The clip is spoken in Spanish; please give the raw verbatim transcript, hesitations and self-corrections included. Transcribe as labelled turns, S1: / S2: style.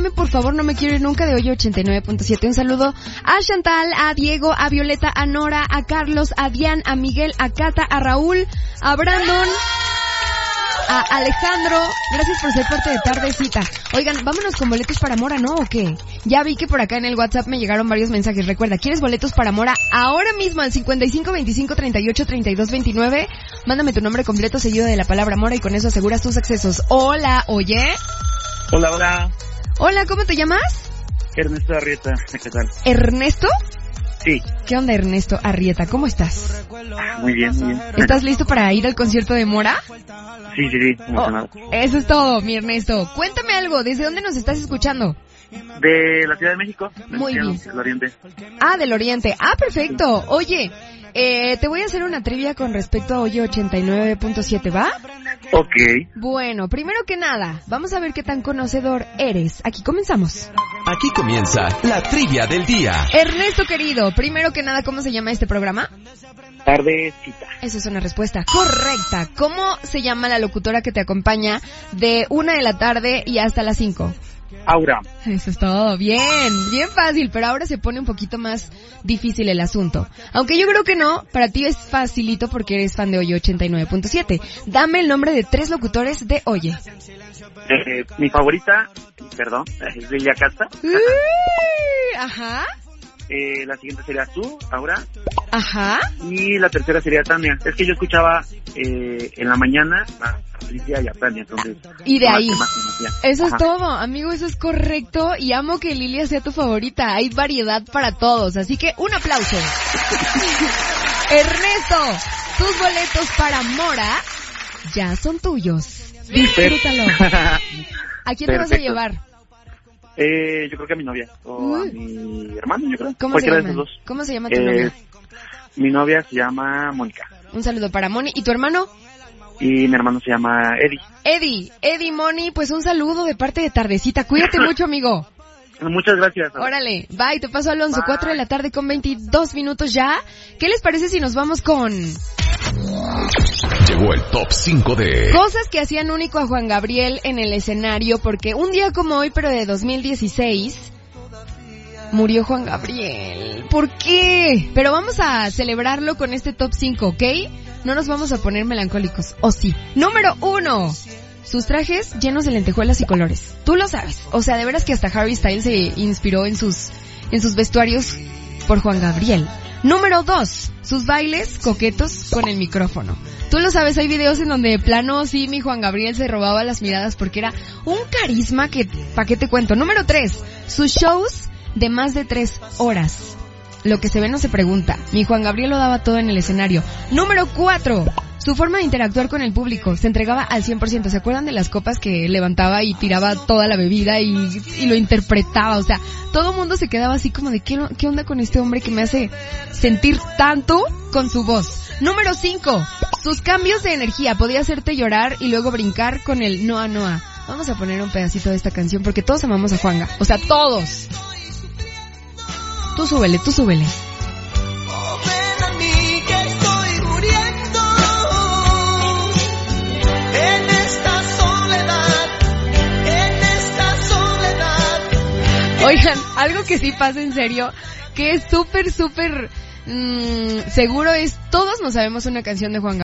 S1: llame, por favor, no me quiero ir nunca de hoy ochenta y nueve punto siete. Un saludo a Chantal, a Diego, a Violeta, a Nora, a Carlos, a Dian, a Miguel, a Cata, a Raúl, a Brandon, a Alejandro. Gracias por ser parte de Tardecita. Oigan, vámonos con boletos para Mora, ¿no? ¿O qué? Ya vi que por acá en el WhatsApp me llegaron varios mensajes. Recuerda, ¿quieres boletos para Mora? Ahora mismo al cincuenta y cinco veinticinco treinta y ocho treinta y dos veintinueve. Mándame tu nombre completo seguido de la palabra Mora y con eso aseguras tus accesos. Hola, oye.
S2: Hola, hola.
S1: Hola, ¿cómo te llamas?
S2: Ernesto Arrieta, ¿qué tal?
S1: ¿Ernesto?
S2: Sí.
S1: ¿Qué onda, Ernesto Arrieta? ¿Cómo estás?
S2: Ah, muy bien, muy bien.
S1: ¿Estás listo para ir al concierto de Mora?
S2: Sí, sí, sí, emocionado.
S1: Oh, eso es todo, mi Ernesto. Cuéntame algo, ¿desde dónde nos estás escuchando?
S2: De la Ciudad de México.
S1: Muy bien.
S2: Del Oriente.
S1: Ah, del Oriente. Ah, perfecto. Oye, eh, te voy a hacer una trivia con respecto a Oye ochenta y nueve punto siete, ¿va?
S2: Ok.
S1: Bueno, primero que nada, vamos a ver qué tan conocedor eres. Aquí comenzamos.
S3: Aquí comienza la trivia del día.
S1: Ernesto querido, primero que nada, ¿cómo se llama este programa?
S2: Tardecita.
S1: Esa es una respuesta correcta. ¿Cómo se llama la locutora que te acompaña de una de la tarde y hasta las cinco?
S2: Aura.
S1: Eso es todo. Bien, bien fácil, pero ahora se pone un poquito más difícil el asunto. Aunque yo creo que no, para ti es facilito porque eres fan de Oye ochenta y nueve punto siete. Dame el nombre de tres locutores de Oye.
S2: Eh, mi favorita, perdón, es Lilia Casta.
S1: Uy, ajá.
S2: Eh, la siguiente sería tú, Aura.
S1: Ajá.
S2: Y la tercera sería Tania. Es que yo escuchaba eh, en la mañana a Alicia y a Tania, entonces...
S1: Y de ahí.
S2: Más, más, más,
S1: eso
S2: Ajá.
S1: es todo, amigo, eso es correcto. Y amo que Lilia sea tu favorita. Hay variedad para todos, así que un aplauso. Ernesto, tus boletos para Mora ya son tuyos. Disfrútalo. ¿A quién te vas a llevar?
S2: Eh, yo creo que a mi novia o uh. a mi hermano, yo creo.
S1: ¿Cómo se llama?
S2: De esos dos.
S1: ¿Cómo se llama tu
S2: eh,
S1: novia?
S2: Mi novia se llama Mónica.
S1: Un saludo para Moni. ¿Y tu hermano?
S2: Y mi hermano se llama Eddie.
S1: Eddie, Eddie, Moni, pues un saludo de parte de Tardecita. Cuídate mucho, amigo.
S2: Muchas gracias.
S1: Órale, bye, te paso Alonso, bye. cuatro de la tarde con veintidós minutos ya. ¿Qué les parece si nos vamos con...
S3: Llegó el top cinco de...
S1: cosas que hacían único a Juan Gabriel en el escenario, porque un día como hoy, pero de dos mil dieciséis, murió Juan Gabriel. ¿Por qué? Pero vamos a celebrarlo con este top cinco, ¿ok? No nos vamos a poner melancólicos, ¿o sí? Número uno. Sus trajes llenos de lentejuelas y colores. Tú lo sabes. O sea, de veras que hasta Harry Styles se inspiró en sus, en sus vestuarios por Juan Gabriel. Número dos. Sus bailes coquetos con el micrófono. Tú lo sabes, hay videos en donde de plano sí mi Juan Gabriel se robaba las miradas porque era un carisma que, ¿pa' qué te cuento? Número tres. Sus shows de más de tres horas. Lo que se ve no se pregunta. Mi Juan Gabriel lo daba todo en el escenario. Número cuatro. Su forma de interactuar con el público. Se entregaba al cien por ciento. ¿Se acuerdan de las copas que levantaba y tiraba toda la bebida y, y lo interpretaba? O sea, todo el mundo se quedaba así como de ¿qué, ¿qué onda con este hombre que me hace sentir tanto con su voz? Número cinco. Sus cambios de energía. Podía hacerte llorar y luego brincar con el Noa Noa. Vamos a poner un pedacito de esta canción porque todos amamos a Juanga. O sea, todos. Tú súbele, tú súbele. Oigan, algo que sí pasa en serio, que es súper, súper mmm, seguro es, todos nos sabemos una canción de Juan Gabriel.